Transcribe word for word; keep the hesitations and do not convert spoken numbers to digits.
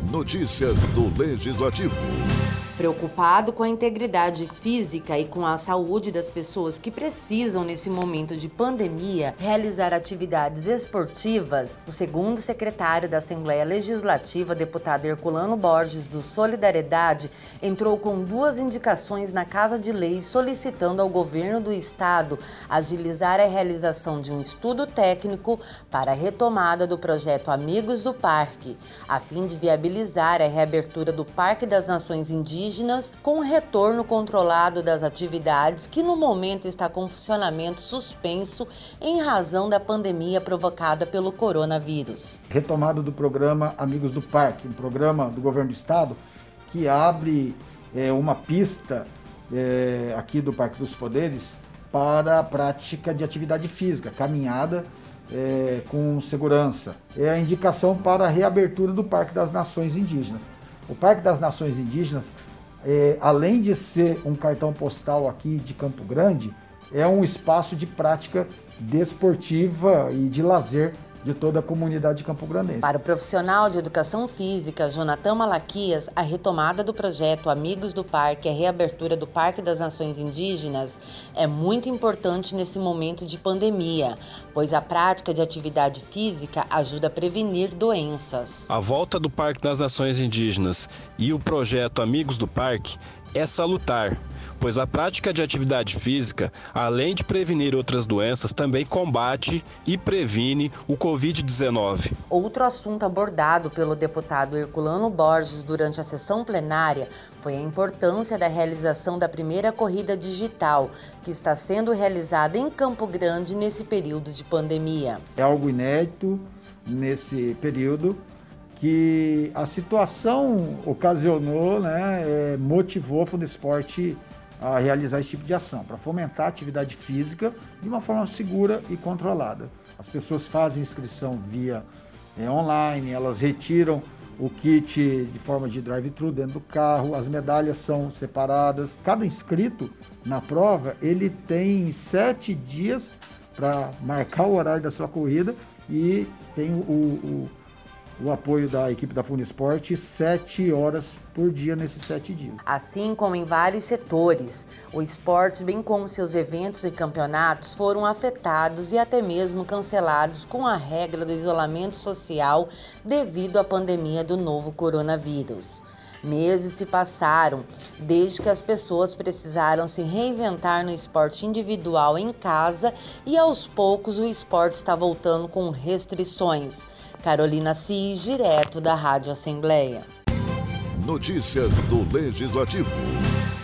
Notícias do Legislativo. Preocupado com a integridade física e com a saúde das pessoas que precisam, nesse momento de pandemia, realizar atividades esportivas, o segundo secretário da Assembleia Legislativa, deputado Herculano Borges, do Solidariedade, entrou com duas indicações na Casa de Leis solicitando ao governo do estado agilizar a realização de um estudo técnico para a retomada do projeto Amigos do Parque, a fim de viabilizar a reabertura do Parque das Nações Indígenas com o retorno controlado das atividades que no momento está com funcionamento suspenso em razão da pandemia provocada pelo coronavírus. Retomada do programa Amigos do Parque, um programa do governo do estado que abre é, uma pista é, aqui do Parque dos Poderes para a prática de atividade física, caminhada é, com segurança. É a indicação para a reabertura do Parque das Nações Indígenas. O Parque das Nações Indígenas, É, além de ser um cartão postal aqui de Campo Grande, é um espaço de prática desportiva e de lazer de toda a comunidade campograndense. Para o profissional de educação física, Jonathan Malaquias, a retomada do projeto Amigos do Parque, a reabertura do Parque das Nações Indígenas, é muito importante nesse momento de pandemia, pois a prática de atividade física ajuda a prevenir doenças. A volta do Parque das Nações Indígenas e o projeto Amigos do Parque é salutar, pois a prática de atividade física, além de prevenir outras doenças, também combate e previne o covid dezenove. Outro assunto abordado pelo deputado Herculano Borges durante a sessão plenária foi a importância da realização da primeira corrida digital, que está sendo realizada em Campo Grande nesse período de pandemia. É algo inédito nesse período, que a situação ocasionou, né, é, motivou a Fundesporte a realizar esse tipo de ação, para fomentar a atividade física de uma forma segura e controlada. As pessoas fazem inscrição via é, online, elas retiram o kit de forma de drive-thru dentro do carro, as medalhas são separadas. Cada inscrito na prova, ele tem sete dias para marcar o horário da sua corrida e tem o, o o apoio da equipe da Fundesporte, sete horas por dia nesses sete dias. Assim como em vários setores, o esporte, bem como seus eventos e campeonatos, foram afetados e até mesmo cancelados com a regra do isolamento social devido à pandemia do novo coronavírus. Meses se passaram desde que as pessoas precisaram se reinventar no esporte individual em casa e aos poucos o esporte está voltando com restrições. Carolina Cis, direto da Rádio Assembleia. Notícias do Legislativo.